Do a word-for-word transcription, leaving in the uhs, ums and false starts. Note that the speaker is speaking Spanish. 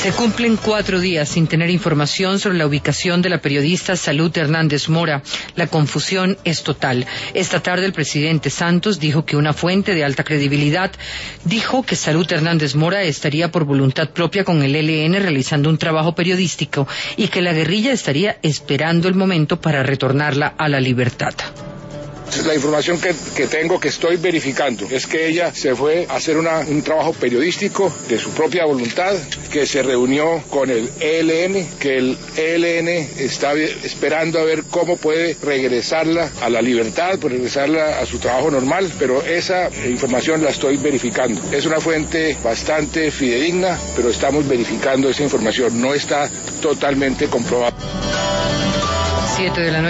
Se cumplen cuatro días sin tener información sobre la ubicación de la periodista Salud Hernández Mora. La confusión es total. Esta tarde el presidente Santos dijo que una fuente de alta credibilidad dijo que Salud Hernández Mora estaría por voluntad propia con el E L N realizando un trabajo periodístico y que la guerrilla estaría esperando el momento para retornarla a la libertad. La información que, que tengo, que estoy verificando, es que ella se fue a hacer una, un trabajo periodístico de su propia voluntad, que se reunió con el E L N, que el E L N está esperando a ver cómo puede regresarla a la libertad, pues regresarla a su trabajo normal, pero esa información la estoy verificando. Es una fuente bastante fidedigna, pero estamos verificando esa información, no está totalmente comprobada. Siete de la noche.